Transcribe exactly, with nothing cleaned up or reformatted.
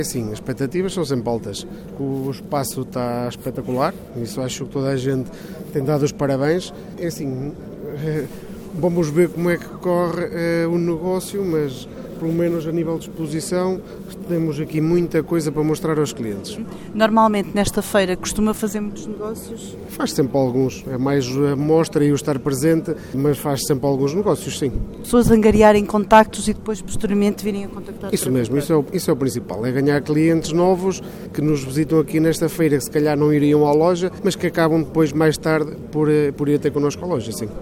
Sim, as expectativas são sempre altas. O espaço está espetacular, isso acho que toda a gente tem dado os parabéns. É assim, vamos ver como é que corre o negócio, mas pelo menos a nível de exposição temos aqui muita coisa para mostrar aos clientes. Normalmente nesta feira costuma fazer muitos negócios? Faz sempre alguns, é mais a mostra e o estar presente, mas faz sempre alguns negócios, sim. Pessoas angariarem contactos e depois posteriormente virem a contactar. Isso mesmo, isso é, o, isso é o principal, é ganhar clientes novos que nos visitam aqui nesta feira, que se calhar não iriam à loja, mas que acabam depois mais tarde por, por ir ter connosco à loja, sim.